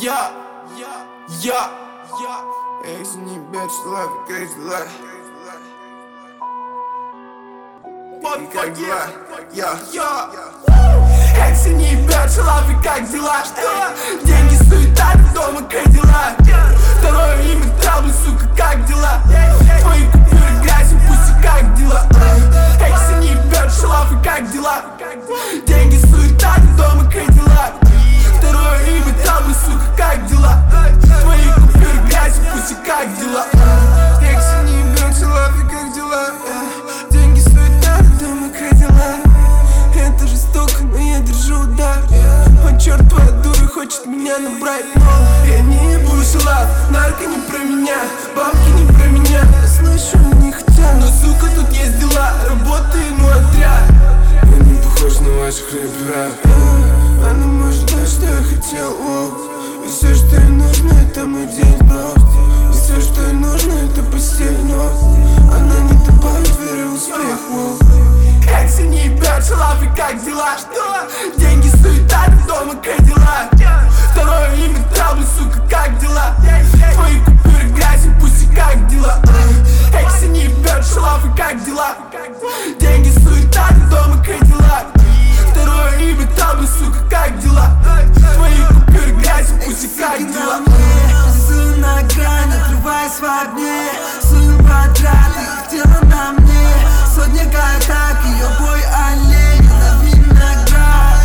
Ex не бьешь лав, как дела? И как дела? Экс не бьешь лав, и как дела? Что? Деньги, суета, ты дома, как дела? Второе имя Траблы, сука, как дела? Твои купюры грязью, пусть как дела? Экс не бьешь лав, и как дела? Деньги, суета, ты дома, как дела? Второе имя Траблы, сука, как дела? Твои купюры грязью, пусть как дела? Экс не бьешь лав, и как дела? Деньги, суета, ты дома, как дела? Это жестоко, но я держу удар. По черт, твоя дура хочет меня набрать, но я не буду лав, нарко не про меня, бабки не про меня. Я слышу, они хотят, но сука, тут есть дела, работа и мой отряд. Я не похож на ваших рэперов. Она может дать, что я хотел, и все, что ей нужно, это мой день, бро. И все, что ей нужно, это постель, но она не добавит веры в успех, Экс не бьешь лав, и как дела? Что? Деньги, суета, ты дома, как дела? Второе имя Траблы, сука, как дела? Твои купюры грязью, пусть как дела? Экс не бьешь лав, и как дела? Деньги, суета, ты дома, как дела? Второе имя Траблы, сука, как дела? Твои купюры грязью, пусть как дела? Рисую на грани, отрываясь в огне. Сую подряд, их тело на мне. Сотни атак, ее бой олень, на виноград.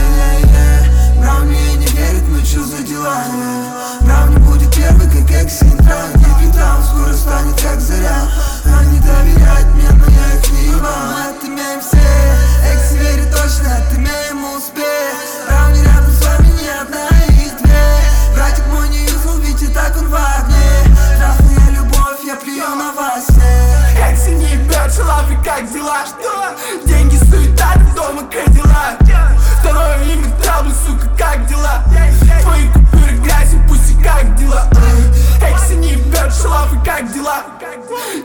Браун мне не верит, но чё за дела? Браун не будет первый, как Экс-Интрак. Гиппитаун скоро станет как заря. Они доверяют мне, но я их не ебал. Отымеем все, Экс верит точно, отымеем успех. Браун не рядом с вами, ни одна, их две. Братик мой не юзал, ведь и так он в огне. Трахная любовь, я плюю на вас всех. Экс не бьешь лав, и как дела? Что? Деньги, суета, ты дома, как дела? Второе имя Траблы, сука, как дела? Твои купюры грязью, пусть как дела? Экс не бьешь лав, и как дела?